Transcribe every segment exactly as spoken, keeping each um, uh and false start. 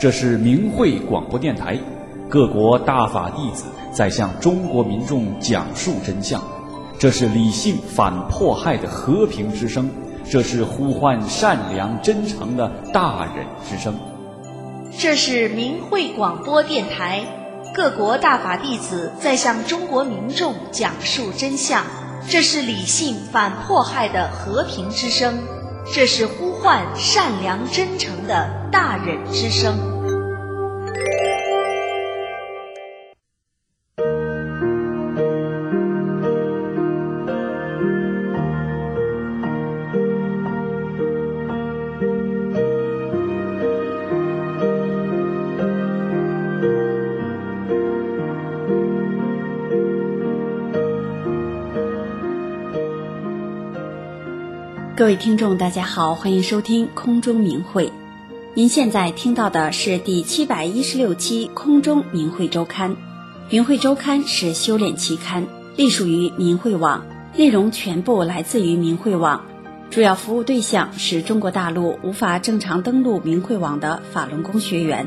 这是明慧广播电台，各国大法弟子在向中国民众讲述真相。这是理性反迫害的和平之声，这是呼唤善良真诚的大忍之声。 这是明慧广播电台，各国大法弟子在向中国民众讲述真相。这是理性反迫害的和平之声，这是呼唤善良真诚的大忍之声。 各位听众大家好，欢迎收听空中明慧。您现在听到的是第七百一十六期空中明慧周刊。明慧周刊是修炼期刊，隶属于明慧网，内容全部来自于明慧网，主要服务对象是中国大陆无法正常登录明慧网的法轮功学员。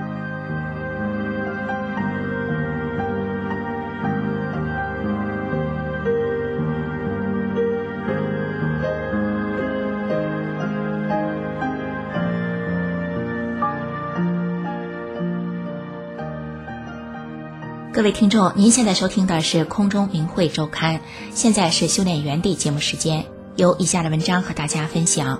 各位听众，您现在收听的是空中明慧周刊，现在是修炼原地节目时间，由以下的文章和大家分享。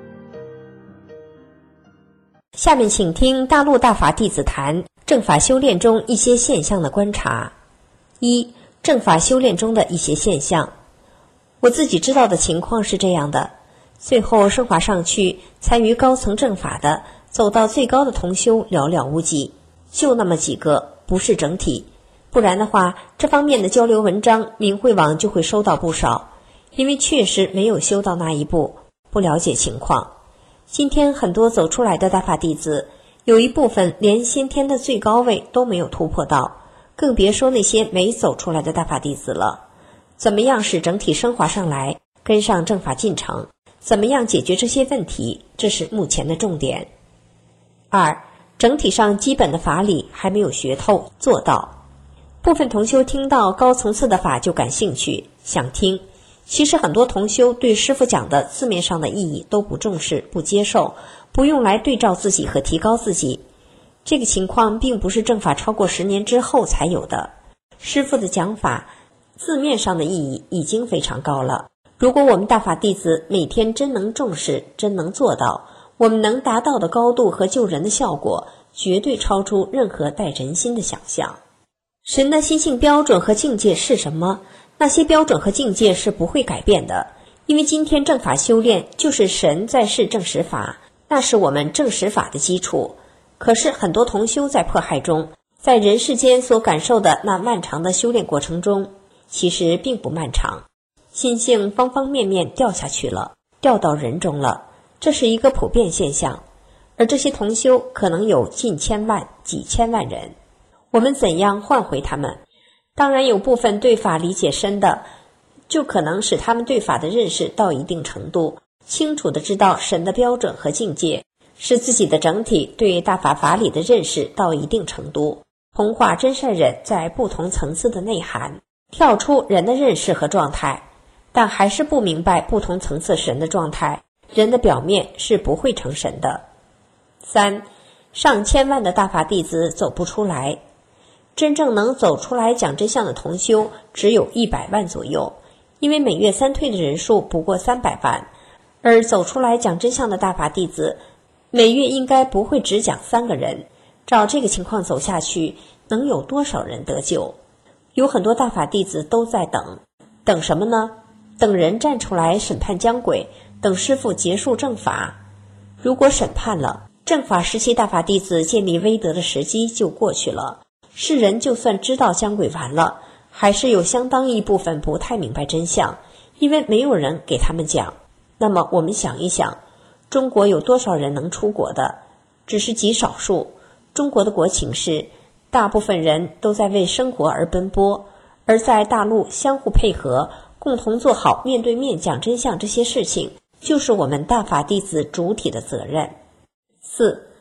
下面请听大陆大法弟子谈正法修炼中一些现象的观察。一、正法修炼中的一些现象。我自己知道的情况是这样的，最后升华上去参与高层正法的，走到最高的同修寥寥无几，就那么几个，不是整体。不然的话，这方面的交流文章明慧网就会收到不少，因为确实没有修到那一步，不了解情况。今天很多走出来的大法弟子，有一部分连先天的最高位都没有突破到，更别说那些没走出来的大法弟子了。怎么样使整体升华上来，跟上正法进程？怎么样解决这些问题？这是目前的重点。二、整体上基本的法理还没有学透做到。部分同修听到高层次的法就感兴趣，想听。其实很多同修对师父讲的字面上的意义都不重视、不接受，不用来对照自己和提高自己。这个情况并不是正法超过十年之后才有的。师父的讲法字面上的意义已经非常高了。如果我们大法弟子每天真能重视，真能做到，我们能达到的高度和救人的效果，绝对超出任何带人心的想象。神的心性标准和境界是什么？那些标准和境界是不会改变的，因为今天正法修炼就是神在世正实法，那是我们正实法的基础。可是很多同修在迫害中，在人世间所感受的那漫长的修炼过程中，其实并不漫长，心性方方面面掉下去了，掉到人中了，这是一个普遍现象。而这些同修可能有近千万、几千万人。我们怎样换回他们？当然有部分对法理解深的，就可能使他们对法的认识到一定程度，清楚地知道神的标准和境界，使自己的整体对大法法理的认识到一定程度，同化真善忍在不同层次的内涵，跳出人的认识和状态，但还是不明白不同层次神的状态，人的表面是不会成神的。三、上千万的大法弟子走不出来。真正能走出来讲真相的同修只有一百万左右，因为每月三退的人数不过三百万，而走出来讲真相的大法弟子每月应该不会只讲三个人。照这个情况走下去，能有多少人得救？有很多大法弟子都在等，等什么呢？等人站出来审判僵鬼，等师父结束正法。如果审判了，正法时期大法弟子建立威德的时机就过去了。世人就算知道僵鬼完了，还是有相当一部分不太明白真相，因为没有人给他们讲。那么我们想一想，中国有多少人能出国的？只是极少数。中国的国情是，大部分人都在为生活而奔波，而在大陆相互配合，共同做好面对面讲真相这些事情，就是我们大法弟子主体的责任。四、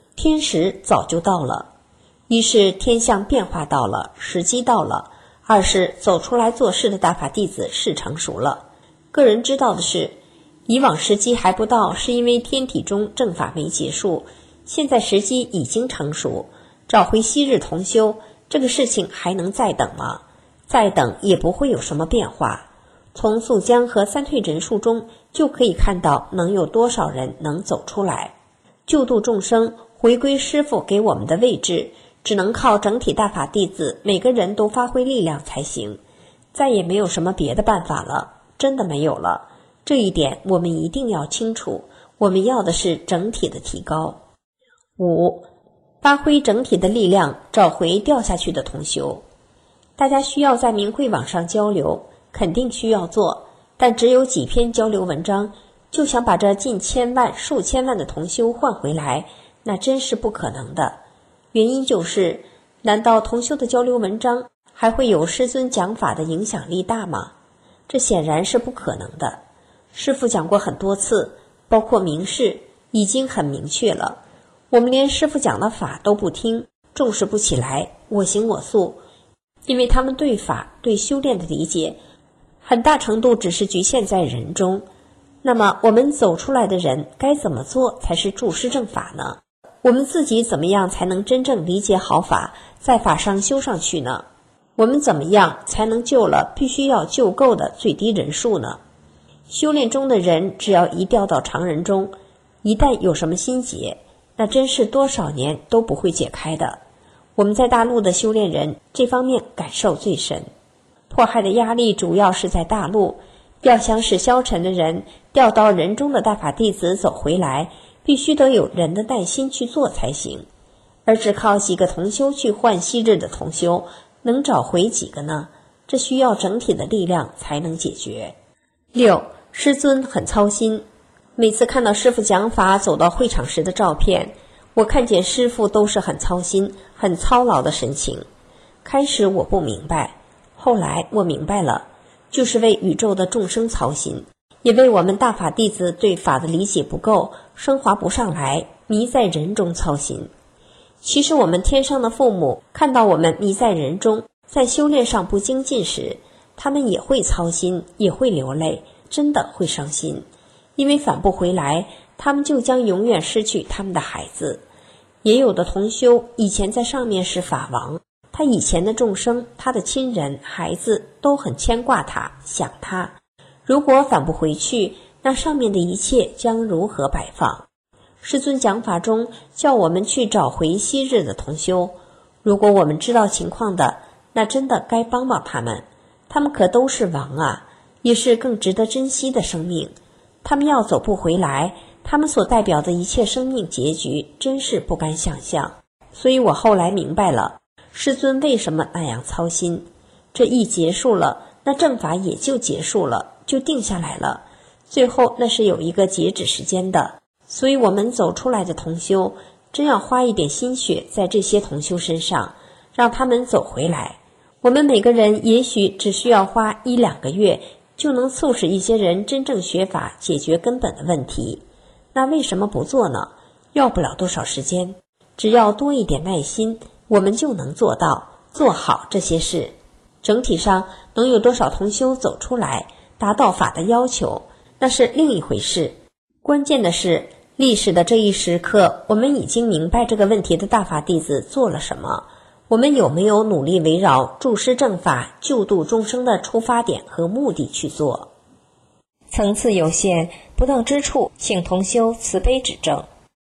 天时早就到了。一是天象变化到了，时机到了；二是走出来做事的大法弟子是成熟了。个人知道的是，以往时机还不到，是因为天体中正法没结束，现在时机已经成熟，找回昔日同修，这个事情还能再等吗？再等也不会有什么变化。从速将和三退人数中就可以看到能有多少人能走出来，救度众生，回归师父给我们的位置，只能靠整体大法弟子每个人都发挥力量才行，再也没有什么别的办法了，真的没有了。这一点我们一定要清楚，我们要的是整体的提高。五，发挥整体的力量，找回掉下去的同修。大家需要在明慧网上交流，肯定需要做，但只有几篇交流文章就想把这近千万数千万的同修换回来，那真是不可能的。原因就是，难道同修的交流文章还会有师尊讲法的影响力大吗？这显然是不可能的。师父讲过很多次，包括明示，已经很明确了。我们连师父讲的法都不听，重视不起来，我行我素，因为他们对法对修炼的理解很大程度只是局限在人中。那么我们走出来的人该怎么做才是助师正法呢？我们自己怎么样才能真正理解好法，在法上修上去呢？我们怎么样才能救了必须要救够的最低人数呢？修炼中的人只要一掉到常人中，一旦有什么心结，那真是多少年都不会解开的。我们在大陆的修炼人这方面感受最深，迫害的压力主要是在大陆，要想使消沉的人调到人中的大法弟子走回来，必须得有人的耐心去做才行，而只靠几个同修去换昔日的同修，能找回几个呢？这需要整体的力量才能解决。六，师尊很操心。每次看到师父讲法走到会场时的照片，我看见师父都是很操心很操劳的神情。开始我不明白，后来我明白了，就是为宇宙的众生操心，也为我们大法弟子对法的理解不够，升华不上来，迷在人中操心。其实我们天上的父母看到我们迷在人中，在修炼上不精进时，他们也会操心，也会流泪，真的会伤心，因为返不回来，他们就将永远失去他们的孩子。也有的同修以前在上面是法王，他以前的众生，他的亲人孩子都很牵挂他，想他，如果返不回去，那上面的一切将如何摆放？师尊讲法中叫我们去找回昔日的同修，如果我们知道情况的，那真的该帮帮他们，他们可都是王啊，也是更值得珍惜的生命。他们要走不回来，他们所代表的一切生命结局真是不敢想象。所以我后来明白了师尊为什么那样操心。这一结束了，那正法也就结束了，就定下来了，最后那是有一个截止时间的。所以我们走出来的同修真要花一点心血在这些同修身上，让他们走回来。我们每个人也许只需要花一两个月，就能促使一些人真正学法，解决根本的问题。那为什么不做呢？要不了多少时间，只要多一点耐心，我们就能做到做好这些事。整体上能有多少同修走出来，达到法的要求，那是另一回事。关键的是历史的这一时刻，我们已经明白这个问题的大法弟子做了什么，我们有没有努力围绕助师正法救度众生的出发点和目的去做？层次有限，不当之处，请同修慈悲指正。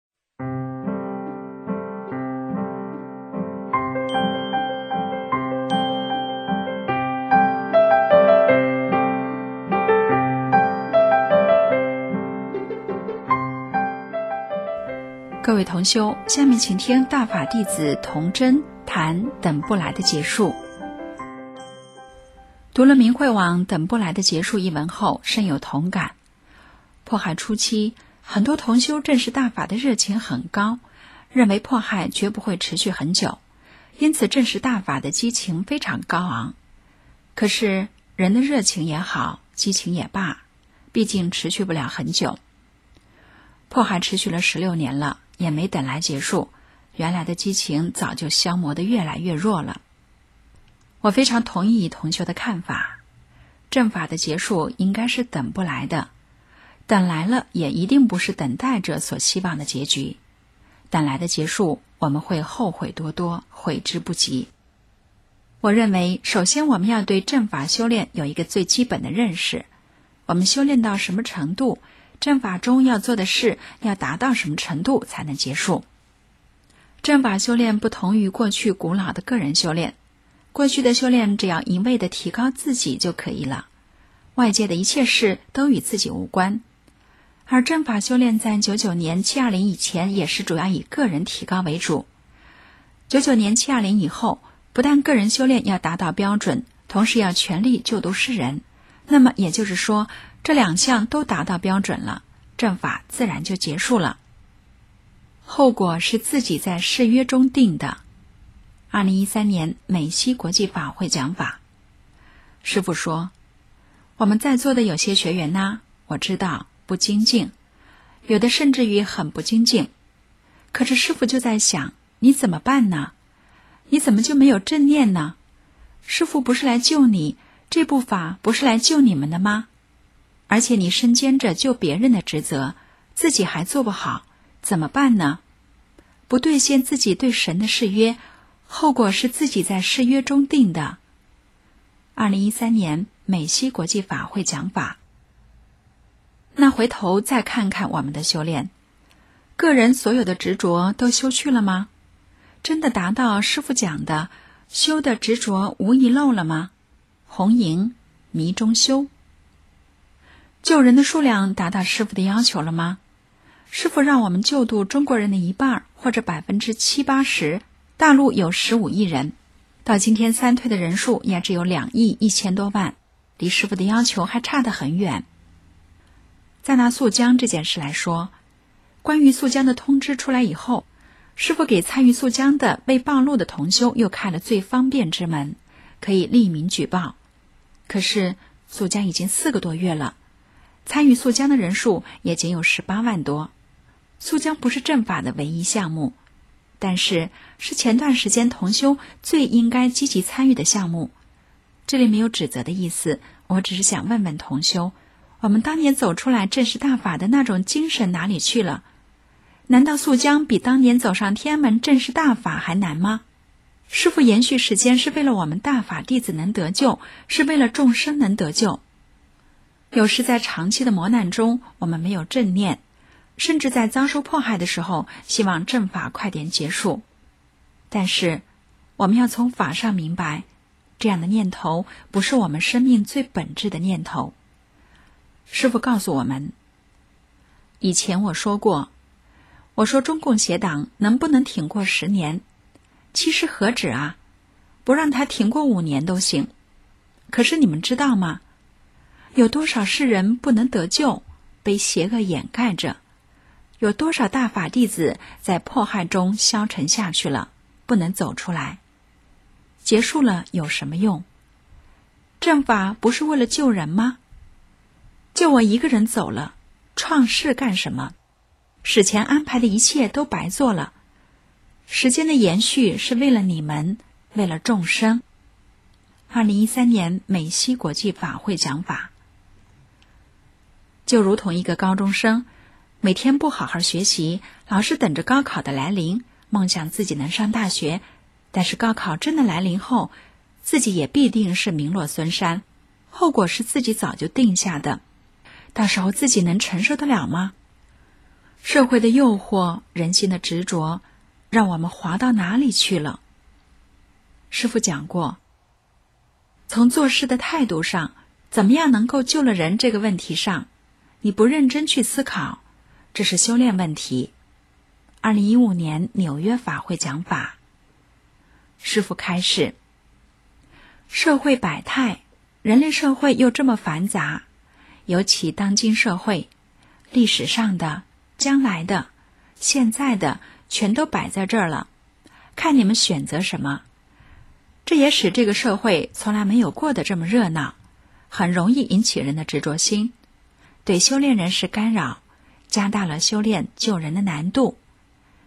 各位同修，下面请听大法弟子童真谈等不来的结束。读了明慧网等不来的结束一文后，深有同感。迫害初期，很多同修正视大法的热情很高，认为迫害绝不会持续很久，因此正视大法的激情非常高昂。可是人的热情也好，激情也罢，毕竟持续不了很久。迫害持续了十六年了， 也没等来结束，原来的激情早就消磨得越来越弱了。我非常同意同修的看法，正法的结束应该是等不来的，等来了也一定不是等待者所希望的结局。等来的结束，我们会后悔多多，悔之不及。我认为，首先我们要对正法修炼有一个最基本的认识，我们修炼到什么程度，正法中要做的事要达到什么程度才能结束。正法修炼不同于过去古老的个人修炼，过去的修炼只要一味地提高自己就可以了，外界的一切事都与自己无关。而正法修炼在九九年七二零以前也是主要以个人提高为主，九九年七二零以后，不但个人修炼要达到标准，同时要全力救度世人，那么也就是说，这两项都达到标准了，正法自然就结束了。后果是自己在誓约中定的。二零一三年美西国际法会讲法，师父说，我们在座的有些学员呢，我知道不精进，有的甚至于很不精进，可是师父就在想，你怎么办呢？你怎么就没有正念呢？师父不是来救你，这部法不是来救你们的吗？而且你身兼着救别人的职责，自己还做不好，怎么办呢？不兑现自己对神的誓约，后果是自己在誓约中定的。二零一三年美西国际法会讲法。那回头再看看我们的修炼，个人所有的执着都修去了吗？真的达到师父讲的修的执着无遗漏了吗？红营迷中修。救人的数量达到师父的要求了吗？师父让我们救度中国人的一半或者百分之七八十，大陆有十五亿人，到今天三退的人数也只有两亿一千多万，离师父的要求还差得很远。再拿肃江这件事来说，关于肃江的通知出来以后，师父给参与肃江的未报录的同修又开了最方便之门，可以匿名举报。可是肃江已经四个多月了，参与肃江的人数也仅有十八万多。肃江不是正法的唯一项目，但是是前段时间同修最应该积极参与的项目。这里没有指责的意思，我只是想问问同修，我们当年走出来正视大法的那种精神哪里去了？难道肃江比当年走上天安门正视大法还难吗？师父延续时间是为了我们大法弟子能得救，是为了众生能得救。有时在长期的磨难中，我们没有正念，甚至在遭受迫害的时候，希望正法快点结束。但是我们要从法上明白，这样的念头不是我们生命最本质的念头。师父告诉我们，以前我说过，我说中共邪党能不能挺过十年？其实何止啊，不让他挺过五年都行。可是你们知道吗？有多少世人不能得救，被邪恶掩盖着？有多少大法弟子在迫害中消沉下去了，不能走出来？结束了有什么用？正法不是为了救人吗？就我一个人走了，创世干什么？史前安排的一切都白做了。时间的延续是为了你们，为了众生。二零一三年美西国际法会讲法，就如同一个高中生，每天不好好学习，老是等着高考的来临，梦想自己能上大学，但是高考真的来临后，自己也必定是名落孙山，后果是自己早就定下的，到时候自己能承受得了吗？社会的诱惑，人心的执着，让我们滑到哪里去了？师父讲过，从做事的态度上，怎么样能够救了人这个问题上，你不认真去思考，这是修炼问题。二零一五年纽约法会讲法，师父开示，社会百态，人类社会又这么繁杂，尤其当今社会，历史上的、将来的、现在的全都摆在这儿了，看你们选择什么。这也使这个社会从来没有过的这么热闹，很容易引起人的执着心，对修炼人士干扰，加大了修炼救人的难度。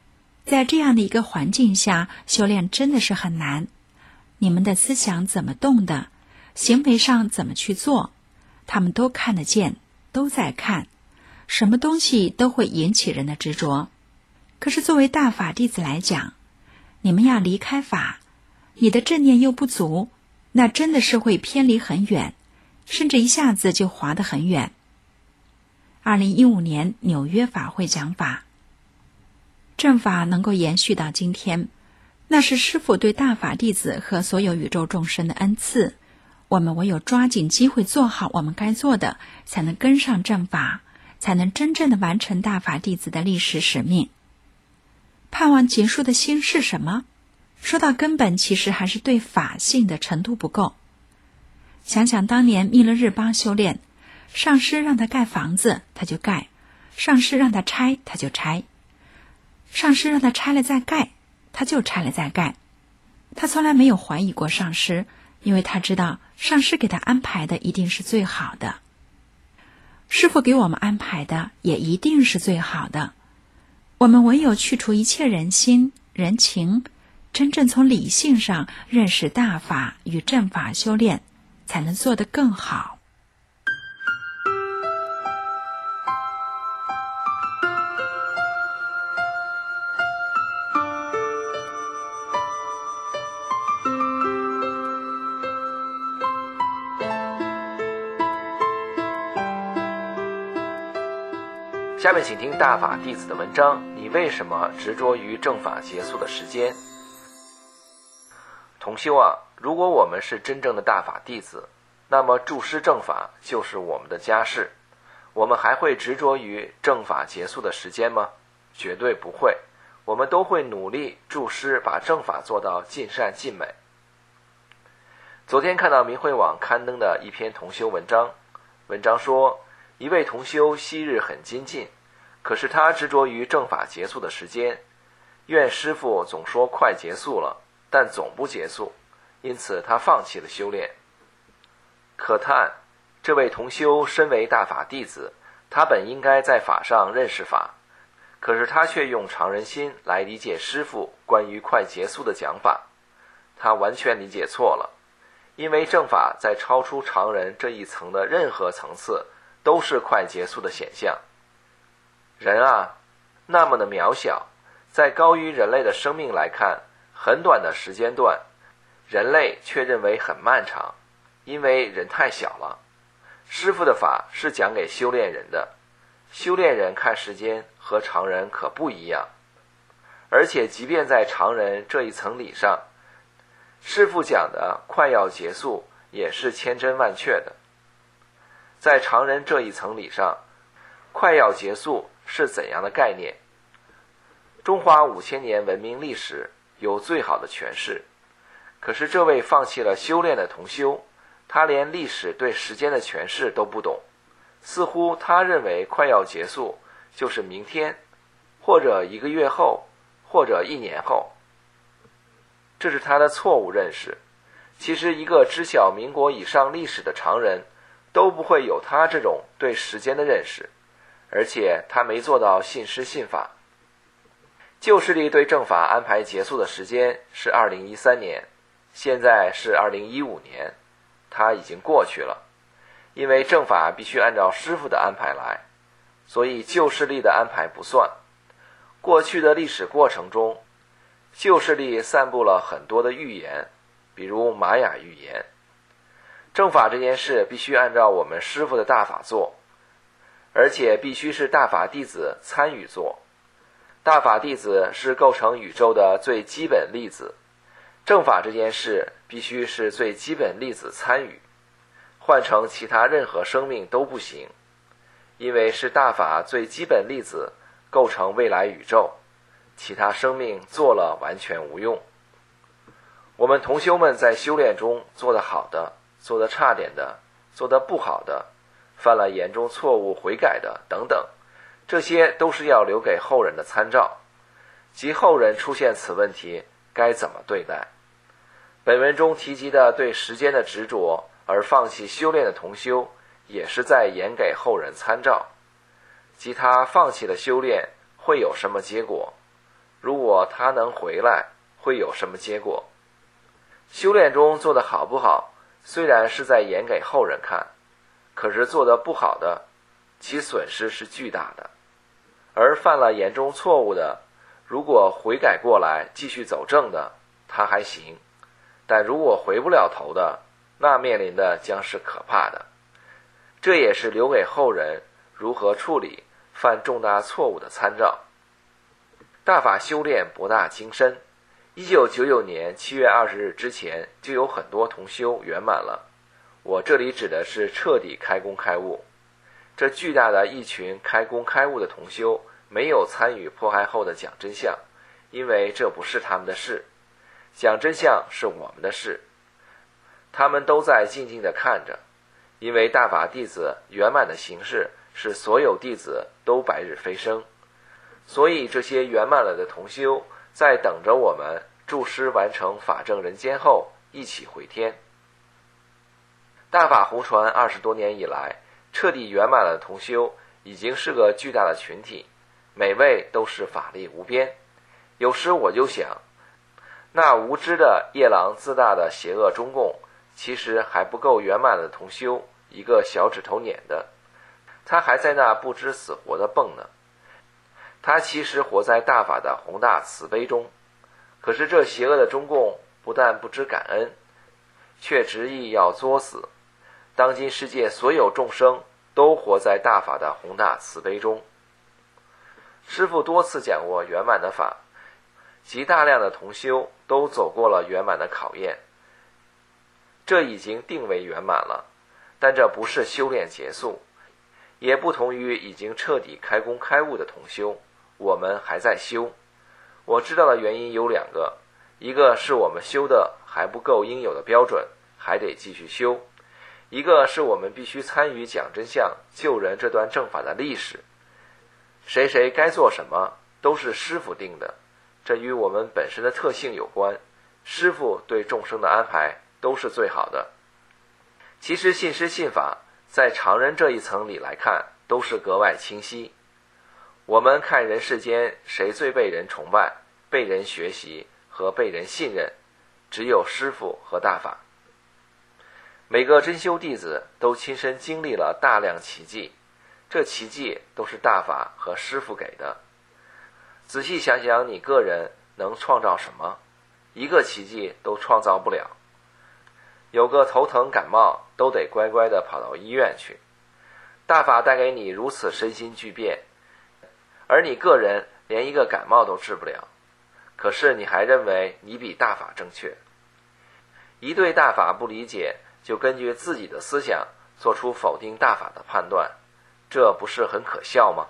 在这样的一个环境下，修炼真的是很难。你们的思想怎么动的，行为上怎么去做，他们都看得见，都在看，什么东西都会引起人的执着。可是作为大法弟子来讲，你们要离开法，你的正念又不足，那真的是会偏离很远，甚至一下子就滑得很远。二零一五年纽约法会讲法，正法能够延续到今天，那是师父对大法弟子和所有宇宙众生的恩赐。我们唯有抓紧机会做好我们该做的，才能跟上正法，才能真正的完成大法弟子的历史使命。盼望结束的心是什么？说到根本，其实还是对法性的程度不够。想想当年密勒日巴修炼，上师让他盖房子他就盖，上师让他拆他就拆，上师让他拆了再盖他就拆了再盖。他从来没有怀疑过上师，因为他知道上师给他安排的一定是最好的，师父给我们安排的也一定是最好的。我们唯有去除一切人心人情，真正从理性上认识大法与正法修炼，才能做得更好。 下面请听大法弟子的文章，你为什么执着于正法结束的时间？同修啊，如果我们是真正的大法弟子，那么注师正法就是我们的家事，我们还会执着于正法结束的时间吗？绝对不会，我们都会努力注师，把正法做到尽善尽美。昨天看到明慧网刊登的一篇同修文章，文章说一位同修昔日很精进，可是他执着于正法结束的时间，愿师父总说快结束了，但总不结束，因此他放弃了修炼。可叹这位同修身为大法弟子，他本应该在法上认识法，可是他却用常人心来理解师父关于快结束的讲法，他完全理解错了。因为正法在超出常人这一层的任何层次都是快结束的显象。人啊，那么的渺小，在高于人类的生命来看，很短的时间段，人类却认为很漫长，因为人太小了。师父的法是讲给修炼人的，修炼人看时间和常人可不一样。而且即便在常人这一层理上，师父讲的快要结束也是千真万确的。在常人这一层理上，快要结束是怎样的概念？中华五千年文明历史有最好的诠释，可是这位放弃了修炼的同修，他连历史对时间的诠释都不懂，似乎他认为快要结束就是明天，或者一个月后，或者一年后。这是他的错误认识。其实一个知晓民国以上历史的常人都不会有他这种对时间的认识，而且他没做到信师信法。旧势力对正法安排结束的时间是二零一三年，现在是二零一五年，它已经过去了。因为正法必须按照师父的安排来，所以旧势力的安排不算。过去的历史过程中，旧势力散布了很多的预言，比如玛雅预言。正法这件事必须按照我们师父的大法做，而且必须是大法弟子参与做。大法弟子是构成宇宙的最基本粒子，正法这件事必须是最基本粒子参与，换成其他任何生命都不行，因为是大法最基本粒子构成未来宇宙，其他生命做了完全无用。我们同修们在修炼中做得好的，做得差点的，做得不好的，犯了严重错误悔改的等等，这些都是要留给后人的参照，即后人出现此问题该怎么对待。本文中提及的对时间的执着而放弃修炼的同修，也是在演给后人参照，即他放弃了修炼会有什么结果。 如果他能回来，会有什么结果？修炼中做得好不好，虽然是在演给后人看，可是做得不好的，其损失是巨大的。而犯了严重错误的，如果悔改过来继续走正的，他还行，但如果回不了头的，那面临的将是可怕的。这也是留给后人如何处理犯重大错误的参照。大法修炼博大精深，一九九九年七月二十日之前就有很多同修圆满了。我这里指的是彻底开工开悟。这巨大的一群开工开悟的同修没有参与迫害后的讲真相，因为这不是他们的事，讲真相是我们的事。他们都在静静地看着，因为大法弟子圆满的形式是所有弟子都白日飞升，所以这些圆满了的同修在等着我们助师完成法证人间后一起回天。大法弘传二十多年以来，彻底圆满了的同修已经是个巨大的群体，每位都是法力无边。有时我就想，那无知的夜郎自大的邪恶中共，其实还不够圆满的同修一个小指头撵的，他还在那不知死活的蹦呢。他其实活在大法的宏大慈悲中，可是这邪恶的中共不但不知感恩，却执意要作死。当今世界所有众生都活在大法的宏大慈悲中。师父多次讲过圆满的法，极大量的同修都走过了圆满的考验，这已经定为圆满了。但这不是修炼结束，也不同于已经彻底开工开悟的同修，我们还在修。我知道的原因有两个，一个是我们修的还不够应有的标准，还得继续修；一个是我们必须参与讲真相救人这段正法的历史。谁谁该做什么都是师父定的，这与我们本身的特性有关，师父对众生的安排都是最好的。其实信师信法在常人这一层里来看都是格外清晰。我们看人世间谁最被人崇拜、被人学习和被人信任，只有师父和大法。每个真修弟子都亲身经历了大量奇迹，这奇迹都是大法和师父给的。仔细想想，你个人能创造什么？一个奇迹都创造不了。有个头疼感冒都得乖乖地跑到医院去。大法带给你如此身心巨变，而你个人连一个感冒都治不了，可是你还认为你比大法正确。一对大法不理解，就根据自己的思想做出否定大法的判断，这不是很可笑吗？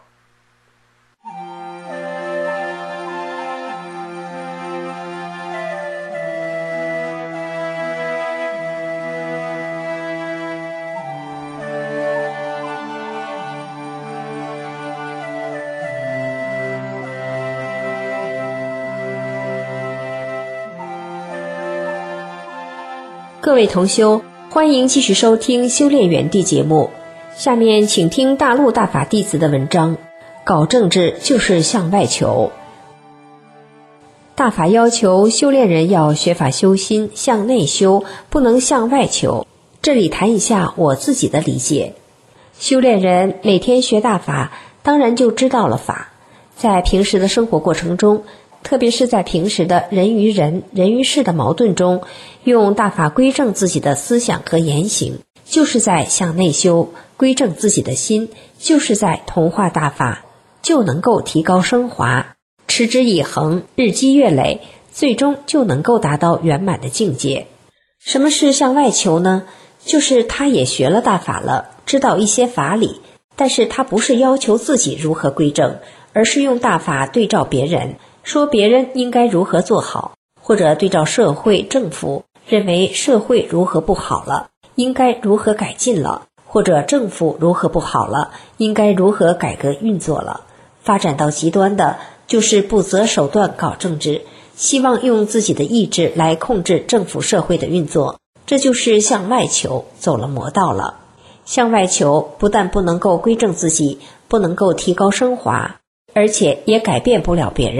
各位同修，欢迎继续收听修炼园地节目。下面请听大陆大法弟子的文章，搞政治就是向外求。大法要求修炼人要学法修心，向内修，不能向外求。这里谈一下我自己的理解。修炼人每天学大法，当然就知道了法。在平时的生活过程中，特别是在平时的人与人、人与事的矛盾中，用大法归正自己的思想和言行，就是在向内修；归正自己的心，就是在同化大法，就能够提高升华，持之以恒，日积月累，最终就能够达到圆满的境界。什么是向外求呢？就是他也学了大法了，知道一些法理，但是他不是要求自己如何归正，而是用大法对照别人，说别人应该如何做好，或者对照社会政府，认为社会如何不好了，应该如何改进了，或者政府如何不好了，应该如何改革运作了。发展到极端的就是不择手段搞政治，希望用自己的意志来控制政府社会的运作，这就是向外求，走了魔道了。向外求不但不能够归正自己，不能够提高升华，而且也改变不了别人，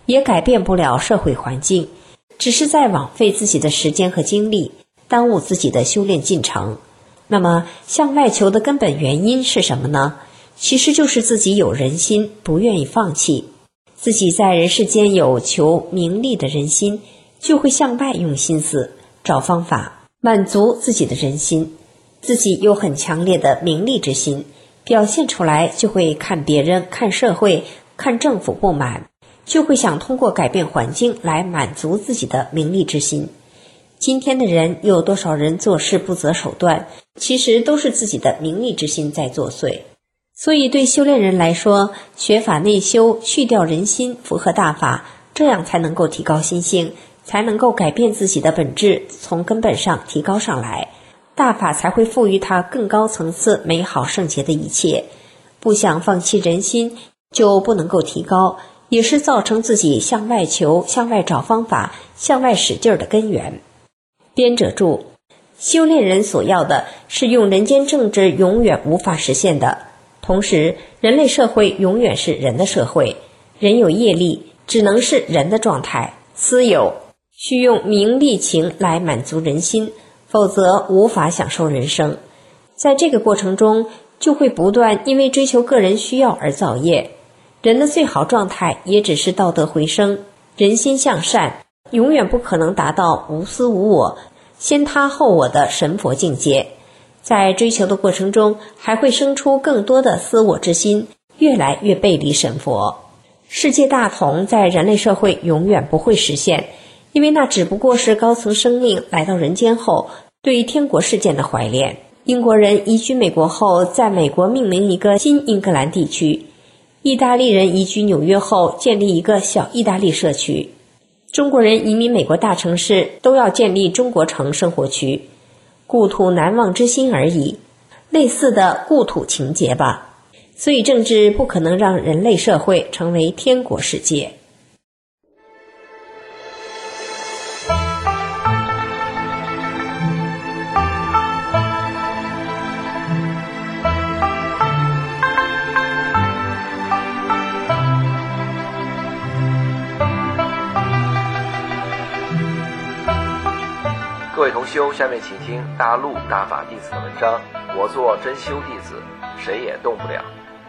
也改变不了社会环境，只是在枉费自己的时间和精力，耽误自己的修炼进程。那么向外求的根本原因是什么呢？其实就是自己有人心，不愿意放弃。自己在人世间有求名利的人心，就会向外用心思找方法满足自己的人心。自己有很强烈的名利之心，表现出来就会看别人、看社会、看政府不满，就会想通过改变环境来满足自己的名利之心。今天的人有多少人做事不择手段，其实都是自己的名利之心在作祟。所以对修炼人来说，学法内修，去掉人心，符合大法，这样才能够提高心性，才能够改变自己的本质，从根本上提高上来，大法才会赋予他更高层次美好圣洁的一切。不想放弃人心，就不能够提高，也是造成自己向外求、向外找方法、向外使劲儿的根源。编者注：修炼人所要的是用人间正治永远无法实现的，同时人类社会永远是人的社会，人有业力，只能是人的状态，私有，需用名利情来满足人心，否则无法享受人生。在这个过程中，就会不断因为追求个人需要而造业。人的最好状态也只是道德回升，人心向善，永远不可能达到无私无我、先他后我的神佛境界。在追求的过程中，还会生出更多的私我之心，越来越背离神佛。世界大同在人类社会永远不会实现，因为那只不过是高层生命来到人间后对天国事件的怀恋。英国人移居美国后，在美国命名一个新英格兰地区；意大利人移居纽约后，建立一个小意大利社区；中国人移民美国大城市，都要建立中国城生活区。故土难忘之心而已，类似的故土情结吧。所以政治不可能让人类社会成为天国世界。 各位同修，下面请听大陆大法弟子的文章。我做真修弟子，谁也动不了。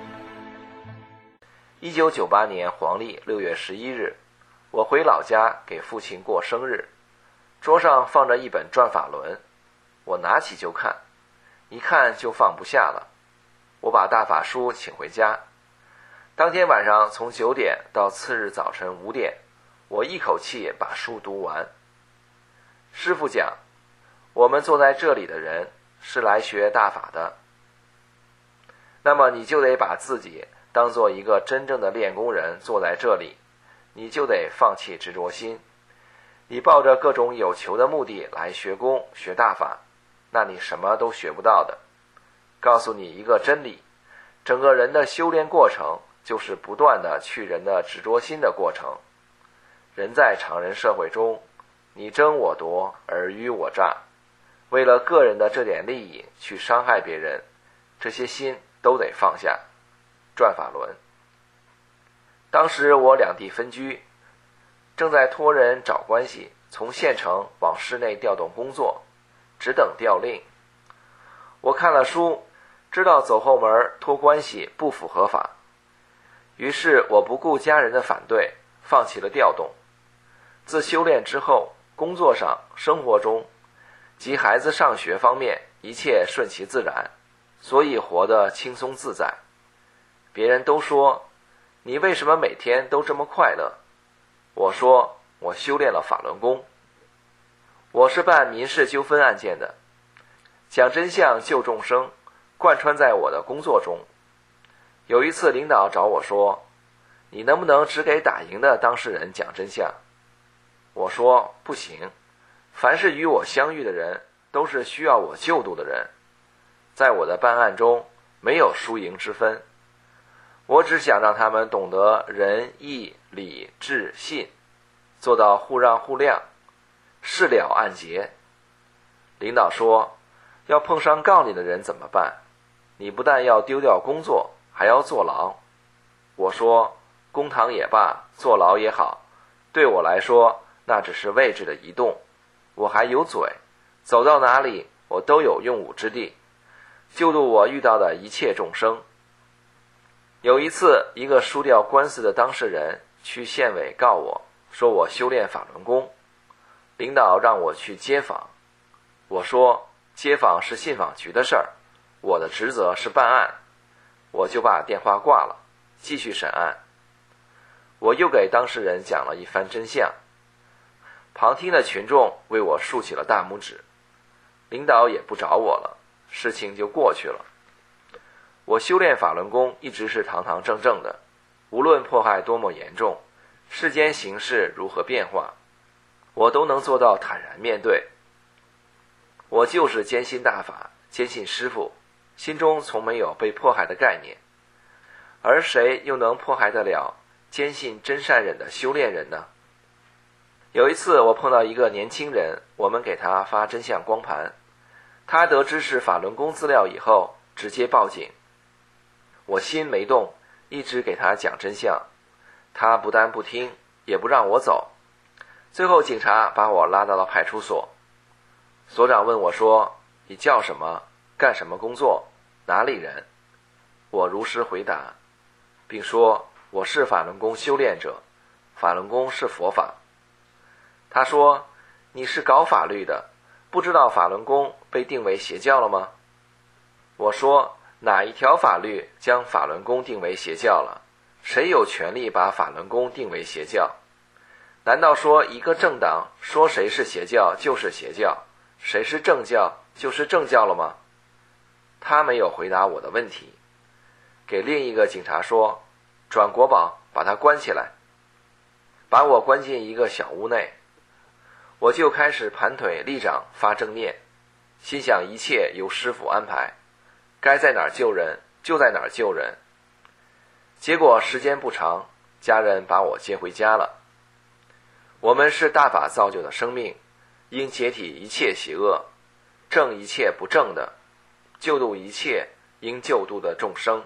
一九九八年黄历六月十一日，我回老家给父亲过生日，桌上放着一本转法轮，我拿起就看，一看就放不下了。我把大法书请回家，当天晚上从九点到次日早晨五点，我一口气把书读完。师父讲，我们坐在这里的人是来学大法的，那么你就得把自己当做一个真正的练功人坐在这里，你就得放弃执着心。你抱着各种有求的目的来学功学大法，那你什么都学不到的。告诉你一个真理，整个人的修炼过程就是不断的去人的执着心的过程。人在常人社会中，你争我夺，尔虞我诈，为了个人的这点利益去伤害别人，这些心都得放下。转法轮。当时我两地分居，正在托人找关系，从县城往市内调动工作，只等调令。我看了书，知道走后门托关系不符合法，于是我不顾家人的反对，放弃了调动。自修炼之后，工作上、生活中及孩子上学方面，一切顺其自然，所以活得轻松自在。别人都说，你为什么每天都这么快乐？我说，我修炼了法轮功。我是办民事纠纷案件的，讲真相救众生，贯穿在我的工作中。有一次领导找我说，你能不能只给打赢的当事人讲真相？我说不行，凡是与我相遇的人都是需要我救度的人，在我的办案中没有输赢之分，我只想让他们懂得仁义礼智信，做到互让互谅，事了案结。领导说，要碰上告你的人怎么办？你不但要丢掉工作，还要坐牢。我说，公堂也罢，坐牢也好， 对我来说，那只是位置的移动，我还有嘴，走到哪里我都有用武之地，救度我遇到的一切众生。有一次，一个输掉官司的当事人去县委告我，说我修炼法轮功，领导让我去接访。我说接访是信访局的事儿，我的职责是办案，我就把电话挂了，继续审案。我又给当事人讲了一番真相，旁听的群众为我竖起了大拇指，领导也不找我了，事情就过去了。我修炼法轮功一直是堂堂正正的，无论迫害多么严重，世间形势如何变化，我都能做到坦然面对。我就是坚信大法，坚信师父，心中从没有被迫害的概念。而谁又能迫害得了坚信真善忍的修炼人呢？有一次我碰到一个年轻人，我们给他发真相光盘，他得知是法轮功资料以后直接报警。我心没动，一直给他讲真相，他不但不听，也不让我走。最后警察把我拉到了派出所，所长问我说，你叫什么，干什么工作，哪里人？我如实回答，并说我是法轮功修炼者，法轮功是佛法。他说，你是搞法律的，不知道法轮功被定为邪教了吗？我说，哪一条法律将法轮功定为邪教了？谁有权利把法轮功定为邪教？难道说一个政党说谁是邪教就是邪教，谁是正教就是正教了吗？他没有回答我的问题，给另一个警察说，转国保，把他关起来。把我关进一个小屋内，我就开始盘腿立掌发正念，心想一切由师父安排，该在哪儿救人就在哪儿救人。结果时间不长，家人把我接回家了。我们是大法造就的生命，应解体一切邪恶，正一切不正的，救度一切应救度的众生。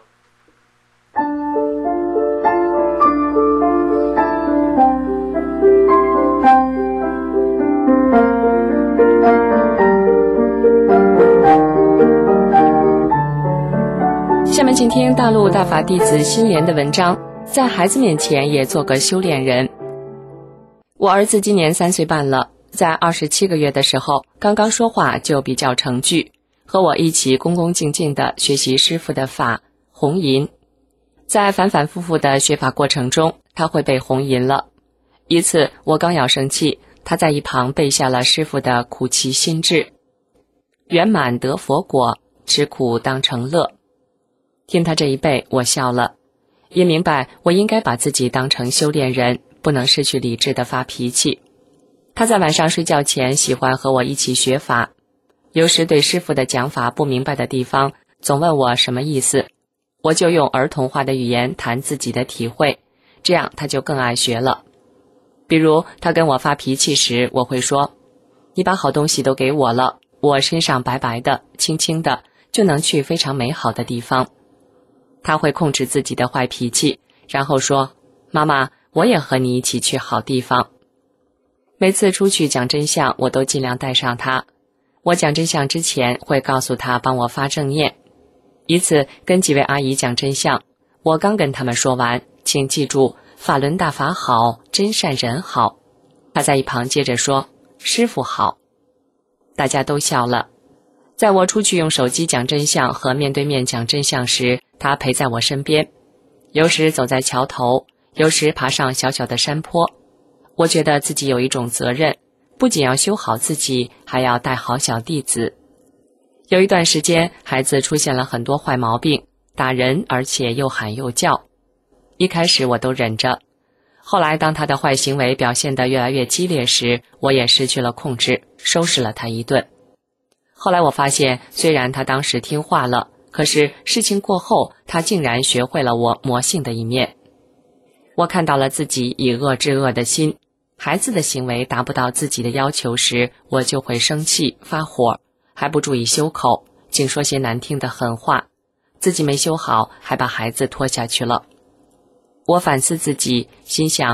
下面请听大陆大法弟子心莲的文章，在孩子面前也做个修炼人。我儿子今年三岁半了，在二十七个月的时候，刚刚说话就比较成句，和我一起恭恭敬敬地学习师父的法红吟。在反反复复的学法过程中，他会背红吟了。一次我刚要生气，他在一旁背下了师父的苦其心志，圆满得佛果，吃苦当成乐。听他这一背，我笑了，也明白我应该把自己当成修炼人，不能失去理智的发脾气。他在晚上睡觉前喜欢和我一起学法，有时对师父的讲法不明白的地方，总问我什么意思，我就用儿童化的语言谈自己的体会，这样他就更爱学了。比如他跟我发脾气时，我会说，你把好东西都给我了，我身上白白的轻轻的就能去非常美好的地方。他会控制自己的坏脾气，然后说，妈妈，我也和你一起去好地方。每次出去讲真相，我都尽量带上他。我讲真相之前会告诉他帮我发正念。一次跟几位阿姨讲真相，我刚跟他们说完，请记住，法轮大法好，真善人好。他在一旁接着说，师父好。大家都笑了。在我出去用手机讲真相和面对面讲真相时，他陪在我身边，有时走在桥头，有时爬上小小的山坡。我觉得自己有一种责任，不仅要修好自己，还要带好小弟子。有一段时间，孩子出现了很多坏毛病，打人，而且又喊又叫。一开始我都忍着，后来当他的坏行为表现得越来越激烈时，我也失去了控制，收拾了他一顿。后来我发现，虽然他当时听话了，可是事情过后，他竟然学会了我魔性的一面。我看到了自己以恶制恶的心，孩子的行为达不到自己的要求时，我就会生气发火，还不注意修口，竟说些难听的狠话，自己没修好，还把孩子拖下去了。我反思自己，心想，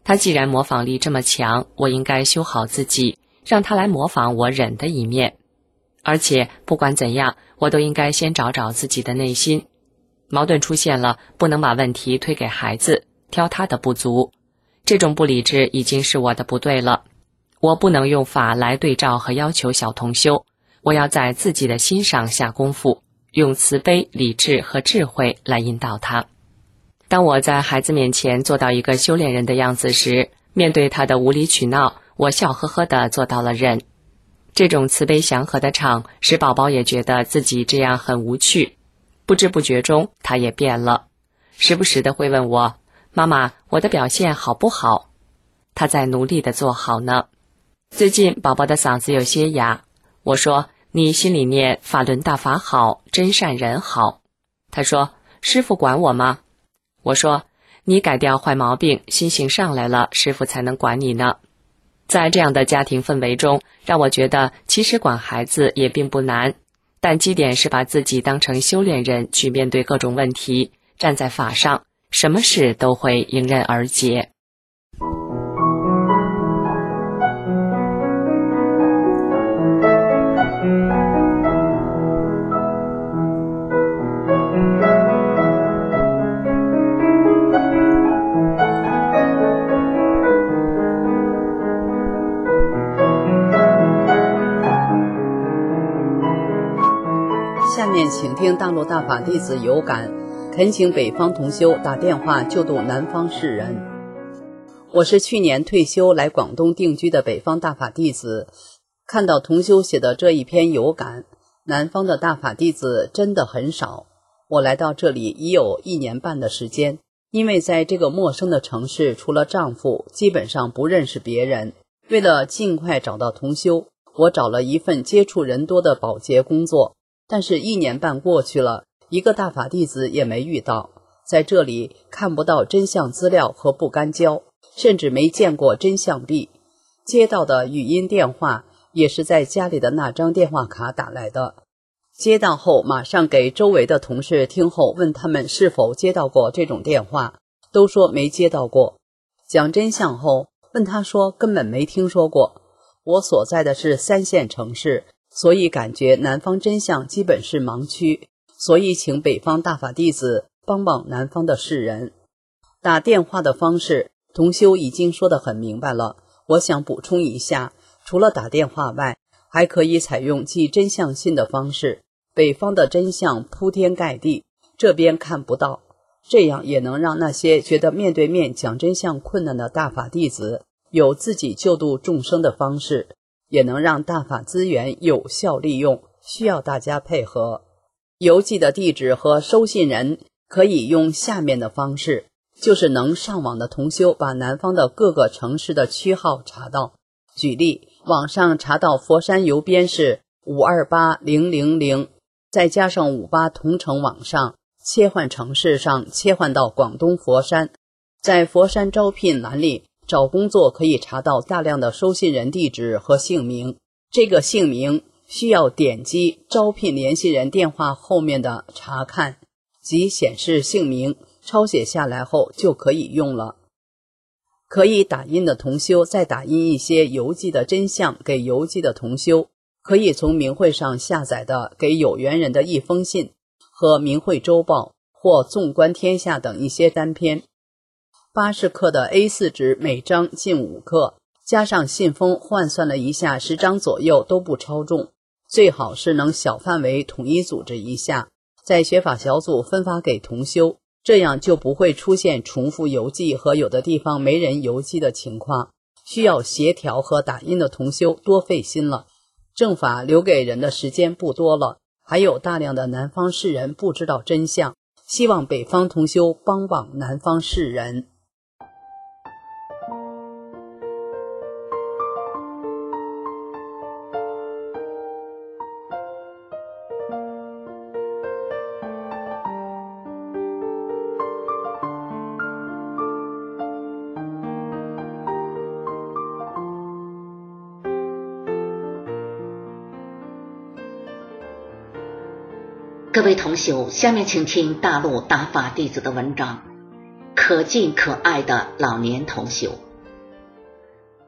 他既然模仿力这么强，我应该修好自己，让他来模仿我忍的一面。而且不管怎样，我都应该先找找自己的内心。矛盾出现了，不能把问题推给孩子，挑他的不足。这种不理智已经是我的不对了。我不能用法来对照和要求小同修，我要在自己的心上下功夫，用慈悲、理智和智慧来引导他。当我在孩子面前做到一个修炼人的样子时，面对他的无理取闹，我笑呵呵地做到了忍。这种慈悲祥和的场，使宝宝也觉得自己这样很无趣。不知不觉中，他也变了，时不时地会问我：妈妈，我的表现好不好？他在努力地做好呢。最近宝宝的嗓子有些哑，我说：你心里念法轮大法好，真善人好。他说：师父管我吗？我说：你改掉坏毛病，心性上来了，师父才能管你呢。在这样的家庭氛围中，让我觉得其实管孩子也并不难，但基点是把自己当成修炼人去面对各种问题，站在法上，什么事都会迎刃而解。 下面请听大陆大法弟子有感，恳请北方同修打电话救度南方世人。我是去年退休来广东定居的北方大法弟子，看到同修写的这一篇有感，南方的大法弟子真的很少。我来到这里已有一年半的时间，因为在这个陌生的城市，除了丈夫，基本上不认识别人。为了尽快找到同修，我找了一份接触人多的保洁工作。但是一年半过去了，一个大法弟子也没遇到，在这里看不到真相资料和不干胶，甚至没见过真相币。接到的语音电话也是在家里的那张电话卡打来的。接到后马上给周围的同事听后，问他们是否接到过这种电话，都说没接到过。讲真相后，问他说根本没听说过。我所在的是三线城市，所以感觉南方真相基本是盲区，所以请北方大法弟子帮帮南方的世人。打电话的方式，同修已经说得很明白了，我想补充一下，除了打电话外，还可以采用寄真相信的方式。北方的真相铺天盖地，这边看不到，这样也能让那些觉得面对面讲真相困难的大法弟子有自己救度众生的方式，也能让大法资源有效利用，需要大家配合。邮寄的地址和收信人可以用下面的方式，就是能上网的同修把南方的各个城市的区号查到。举例，网上查到佛山邮编是五二八零零零，再加上五八同城网上切换城市上切换到广东佛山，在佛山招聘栏里找工作可以查到大量的收信人地址和姓名，这个姓名需要点击招聘联系人电话后面的查看即显示姓名，抄写下来后就可以用了。可以打印的同修再打印一些邮寄的真相给邮寄的同修，可以从明慧上下载的给有缘人的一封信和明慧周报或纵观天下等一些单篇。八十克的 A 四 纸每张近五克，加上信封换算了一下，十张左右都不超重，最好是能小范围统一组织一下，在学法小组分发给同修，这样就不会出现重复邮寄和有的地方没人邮寄的情况，需要协调和打印的同修多费心了。正法留给人的时间不多了，还有大量的南方世人不知道真相，希望北方同修帮帮南方世人。 各位同修，下面请听大陆大法弟子的文章，可敬可爱的老年同修。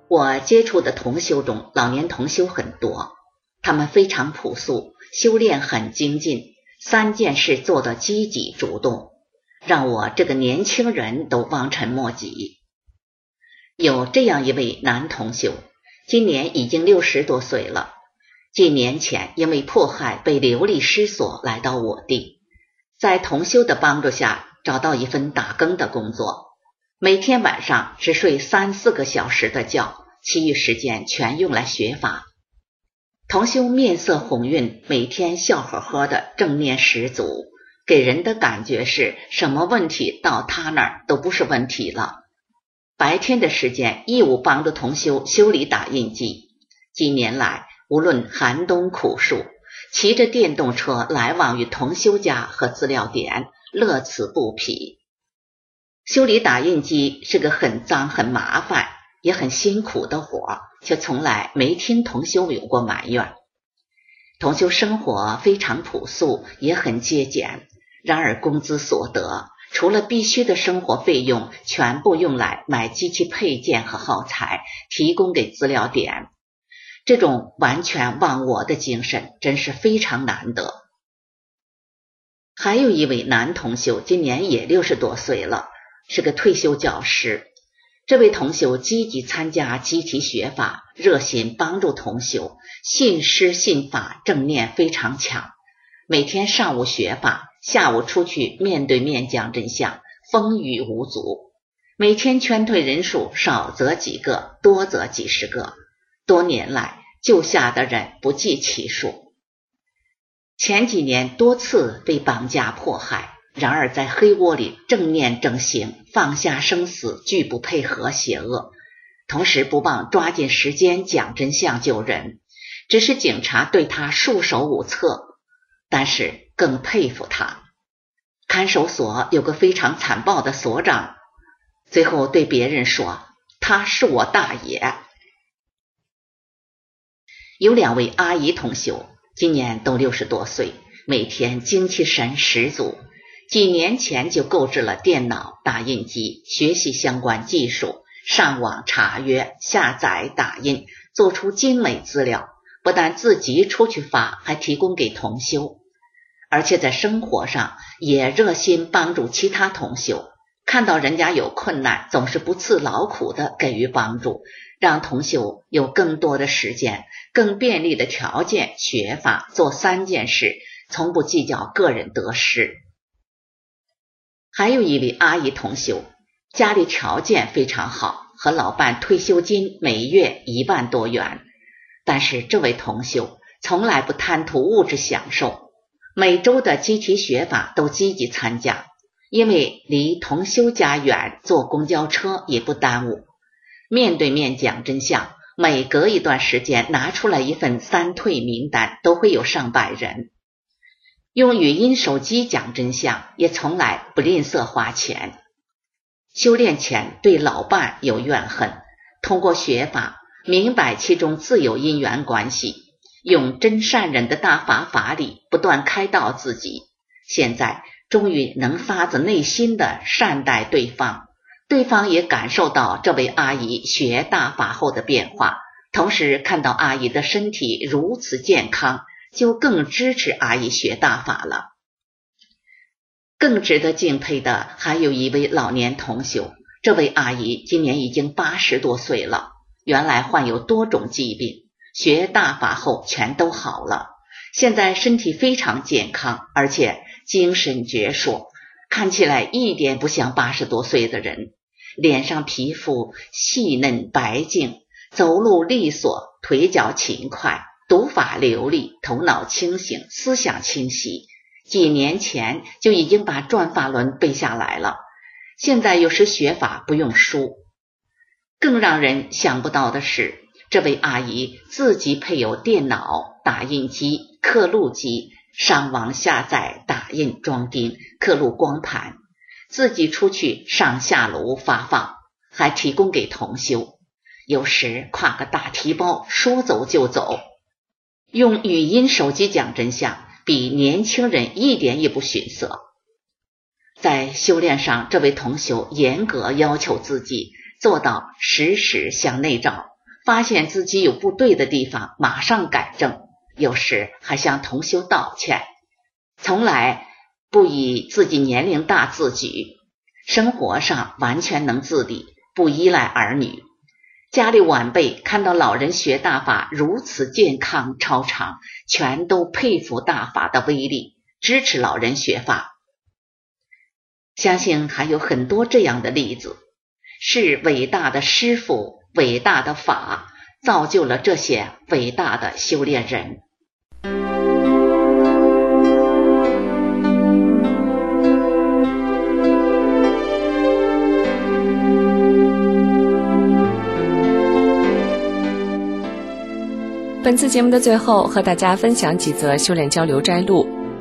我接触的同修中，老年同修很多，他们非常朴素，修炼很精进，三件事做得积极主动，让我这个年轻人都望尘莫及。有这样一位男同修，今年已经六十多岁了，几年前因为迫害被流离失所来到我地，在同修的帮助下找到一份打更的工作，每天晚上只睡三四个小时的觉，其余时间全用来学法。同修面色红润，每天笑呵呵的，正念十足，给人的感觉是什么问题到他那儿都不是问题了。白天的时间义务帮助同修修理打印机，几年来无论寒冬苦暑，骑着电动车来往于同修家和资料点，乐此不疲。修理打印机是个很脏很麻烦也很辛苦的活，却从来没听同修有过埋怨。同修生活非常朴素，也很节俭，然而工资所得除了必须的生活费用，全部用来买机器配件和耗材，提供给资料点。这种完全忘我的精神真是非常难得。还有一位男同修，今年也六十多岁了，是个退休教师。这位同修积极参加集体学法，热心帮助同修，信师信法，正念非常强。每天上午学法，下午出去面对面讲真相，风雨无阻。每天劝退人数少则几个，多则几十个，多年来救下的人不计其数。前几年多次被绑架迫害，然而在黑窝里正念正行，放下生死，拒不配合邪恶，同时不忘抓紧时间讲真相救人。只是警察对他束手无策，但是更佩服他。看守所有个非常残暴的所长，最后对别人说，他是我大爷。有两位阿姨同修，今年都六十多岁，每天精气神十足，几年前就购置了电脑、打印机，学习相关技术，上网查阅、下载、打印，做出精美资料，不但自己出去发，还提供给同修。而且在生活上也热心帮助其他同修，看到人家有困难，总是不辞劳苦的给予帮助，让同修有更多的时间、更便利的条件学法，做三件事，从不计较个人得失。还有一位阿姨同修，家里条件非常好，和老伴退休金每月一万多元，但是这位同修从来不贪图物质享受，每周的集体学法都积极参加，因为离同修家远，坐公交车也不耽误。面对面讲真相，每隔一段时间拿出来一份三退名单，都会有上百人。用语音手机讲真相，也从来不吝啬花钱。修炼前对老伴有怨恨，通过学法明白其中自有因缘关系，用真善人的大法法理不断开导自己，现在终于能发自内心的善待对方，对方也感受到这位阿姨学大法后的变化，同时看到阿姨的身体如此健康，就更支持阿姨学大法了。更值得敬佩的还有一位老年同修，这位阿姨今年已经八十多岁了，原来患有多种疾病，学大法后全都好了，现在身体非常健康，而且精神矍铄，看起来一点不像八十多岁的人，脸上皮肤细嫩白净，走路利索，腿脚勤快，读法流利，头脑清醒，思想清晰。几年前就已经把转法轮背下来了，现在又是学法不用书。更让人想不到的是，这位阿姨自己配有电脑、打印机、刻录机，上网下载、打印、装订、刻录光盘，自己出去上下楼发放，还提供给同修。有时挎个大提包，说走就走。用语音手机讲真相，比年轻人一点也不逊色。在修炼上，这位同修严格要求自己，做到时时向内照， 发现自己有不对的地方马上改正，有时还向同修道歉，从来不以自己年龄大自举，生活上完全能自理，不依赖儿女。家里晚辈看到老人学大法如此健康超常，全都佩服大法的威力，支持老人学法。相信还有很多这样的例子，是伟大的师父、伟大的法造就了这些伟大的修炼人。 本次节目的最后，和大家分享几则修炼交流摘录。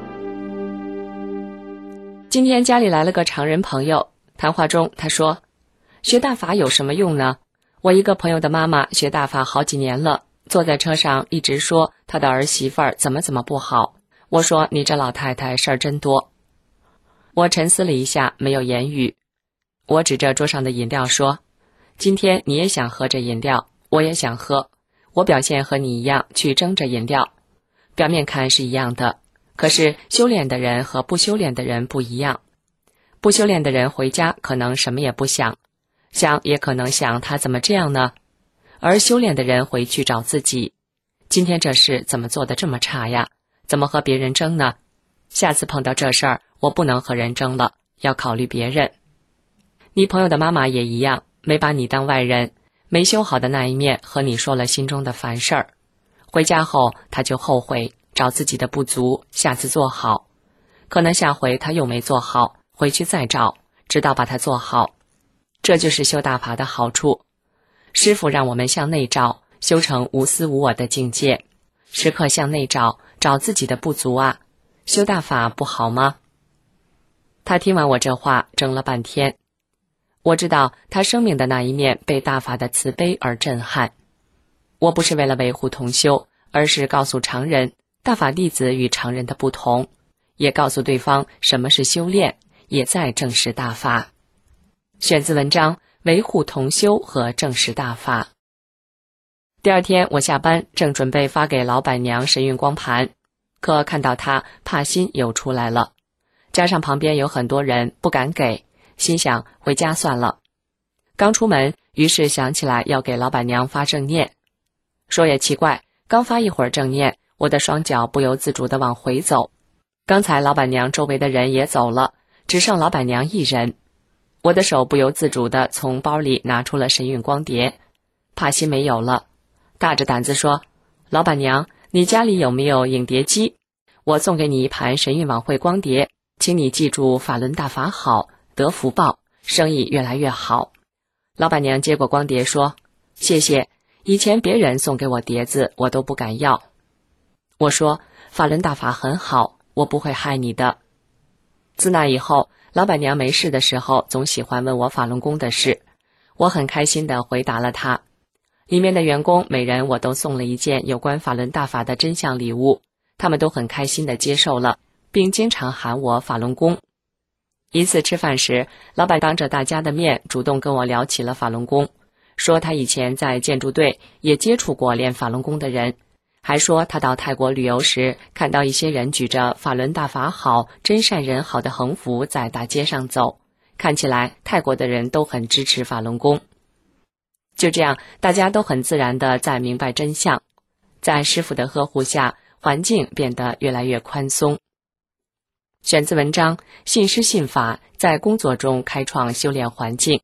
今天家里来了个常人朋友，谈话中他说，学大法有什么用呢？我一个朋友的妈妈学大法好几年了，坐在车上一直说她的儿媳妇儿怎么怎么不好。我说你这老太太事儿真多。我沉思了一下，没有言语。我指着桌上的饮料说，今天你也想喝这饮料，我也想喝，我表现和你一样去争着饮料，表面看是一样的，可是修炼的人和不修炼的人不一样。不修炼的人回家可能什么也不想，想也可能想他怎么这样呢？而修炼的人回去找自己，今天这事怎么做得这么差呀？怎么和别人争呢？下次碰到这事儿，我不能和人争了，要考虑别人。你朋友的妈妈也一样，没把你当外人，没修好的那一面和你说了心中的烦事儿，回家后他就后悔，找自己的不足，下次做好。可能下回他又没做好，回去再找，直到把它做好。这就是修大法的好处。师父让我们向内照，修成无私无我的境界，时刻向内照，找自己的不足啊。修大法不好吗？他听完我这话，怔了半天。我知道他生命的那一面被大法的慈悲而震撼。我不是为了维护同修，而是告诉常人大法弟子与常人的不同，也告诉对方什么是修炼，也在证实大法。选自文章《维护同修和证实大法》。第二天我下班正准备发给老板娘神韵光盘，可看到她帕心又出来了，加上旁边有很多人不敢给，心想回家算了。刚出门，于是想起来要给老板娘发正念。说也奇怪，刚发一会儿正念，我的双脚不由自主地往回走。刚才老板娘周围的人也走了，只剩老板娘一人。我的手不由自主地从包里拿出了神韵光碟，帕心没有了，大着胆子说，老板娘，你家里有没有影碟机？我送给你一盘神韵晚会光碟，请你记住法轮大法好，得福报，生意越来越好。老板娘接过光碟说，谢谢，以前别人送给我碟子我都不敢要。我说，法轮大法很好，我不会害你的。自那以后，老板娘没事的时候总喜欢问我法轮功的事，我很开心地回答了她。里面的员工每人我都送了一件有关法轮大法的真相礼物，他们都很开心地接受了，并经常喊我法轮功。一次吃饭时，老板当着大家的面主动跟我聊起了法轮功，说他以前在建筑队也接触过练法轮功的人，还说他到泰国旅游时看到一些人举着法轮大法好，真善人好的横幅在大街上走，看起来泰国的人都很支持法轮功。就这样，大家都很自然地在明白真相，在师父的呵护下，环境变得越来越宽松。选自文章《信师信法，在工作中开创修炼环境》。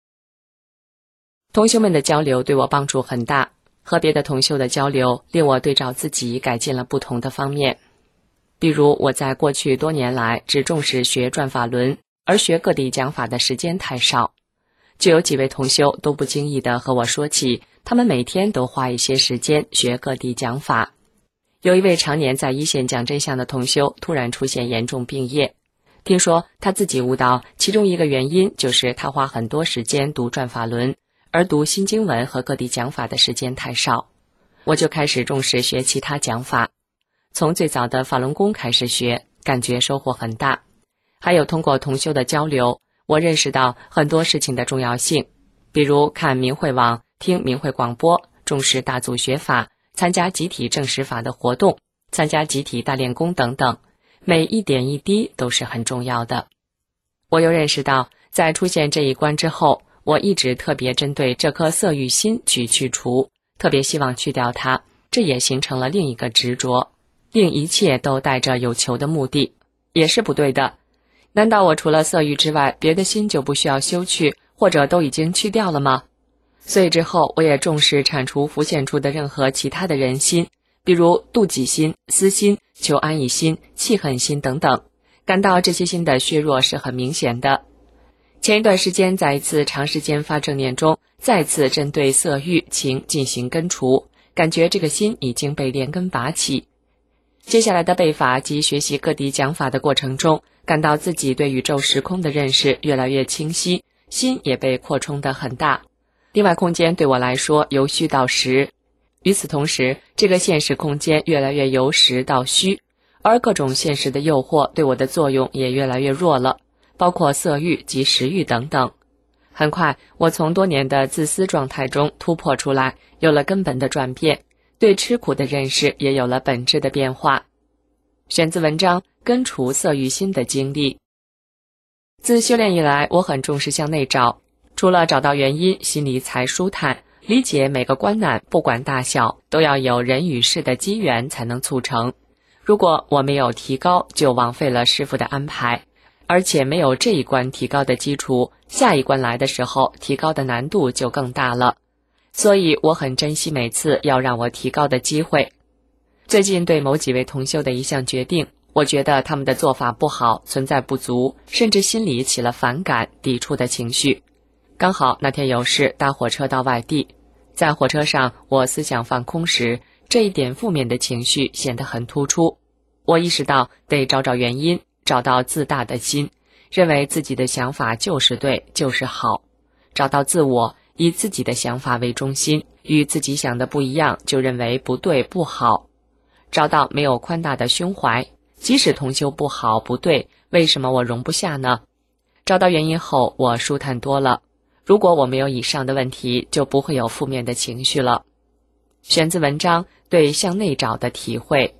同修们的交流对我帮助很大，和别的同修的交流令我对照自己改进了不同的方面。比如我在过去多年来只重视学转法轮，而学各地讲法的时间太少，就有几位同修都不经意地和我说起，他们每天都花一些时间学各地讲法。有一位常年在一线讲真相的同修突然出现严重病业，听说他自己悟道，其中一个原因就是他花很多时间读转法轮，而读新经文和各地讲法的时间太少。我就开始重视学其他讲法，从最早的法轮功开始学，感觉收获很大。还有通过同修的交流，我认识到很多事情的重要性，比如看明慧网、听明慧广播， 重视大组学法，参加集体证实法的活动，参加集体大练功等等，每一点一滴都是很重要的。我又认识到，在出现这一关之后，我一直特别针对这颗色欲心去去除，特别希望去掉它，这也形成了另一个执着，令一切都带着有求的目的，也是不对的。难道我除了色欲之外，别的心就不需要修去，或者都已经去掉了吗？所以之后我也重视铲除浮现出的任何其他的人心，比如妒忌心、私心、求安逸心、气恨心等等，感到这些心的削弱是很明显的。前一段时间在一次长时间发正念中，再次针对色欲情进行根除，感觉这个心已经被连根拔起。接下来的背法及学习各地讲法的过程中，感到自己对宇宙时空的认识越来越清晰，心也被扩充得很大。另外空间对我来说由虚到实，与此同时，这个现实空间越来越由实到虚，而各种现实的诱惑对我的作用也越来越弱了，包括色欲及食欲等等。很快，我从多年的自私状态中突破出来，有了根本的转变，对吃苦的认识也有了本质的变化。选自文章《根除色欲心的经历》。自修炼以来，我很重视向内找，除了找到原因，心里才舒坦，理解每个关难不管大小，都要有人与事的机缘才能促成。如果我没有提高，就枉费了师父的安排，而且没有这一关提高的基础，下一关来的时候，提高的难度就更大了。所以我很珍惜每次要让我提高的机会。最近对某几位同修的一项决定，我觉得他们的做法不好，存在不足，甚至心里起了反感、抵触的情绪。刚好那天有事搭火车到外地，在火车上我思想放空时，这一点负面的情绪显得很突出。我意识到得找找原因，找到自大的心，认为自己的想法就是对，就是好。找到自我，以自己的想法为中心，与自己想的不一样，就认为不对不好。找到没有宽大的胸怀，即使同修不好不对，为什么我容不下呢？找到原因后，我舒坦多了。如果我没有以上的问题，就不会有负面的情绪了。选自文章《对向内找的体会》。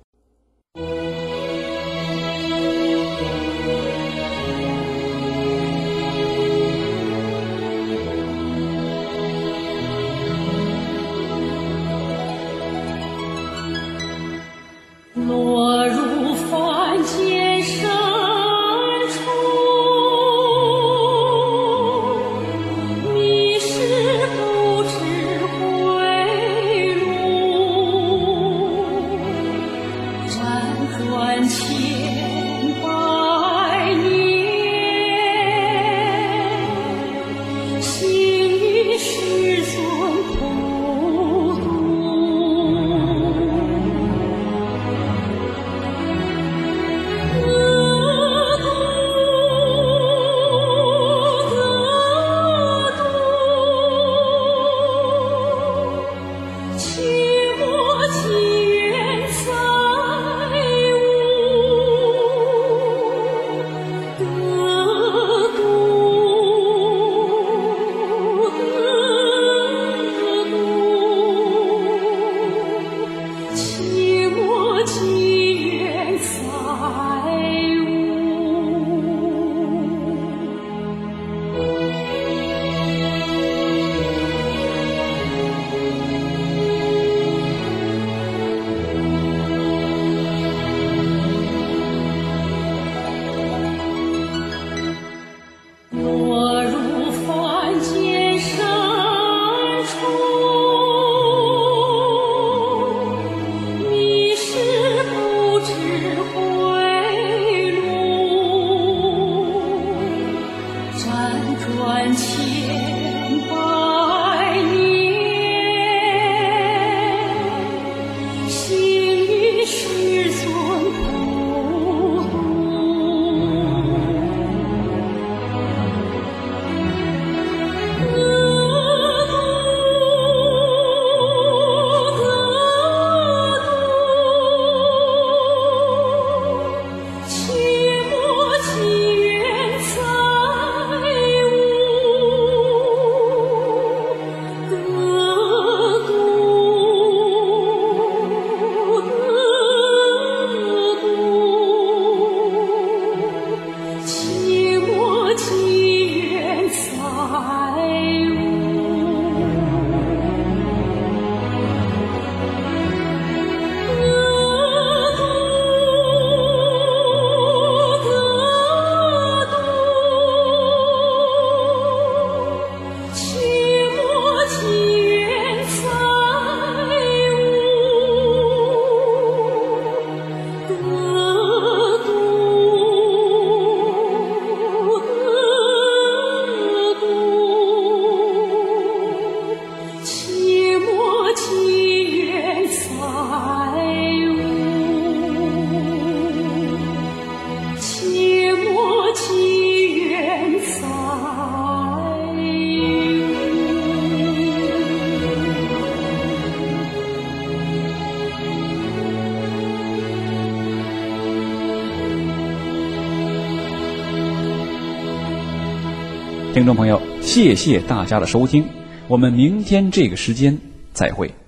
落入凡间深处，迷失不知归路，山河听众朋友，谢谢大家的收听，我们明天这个时间再会。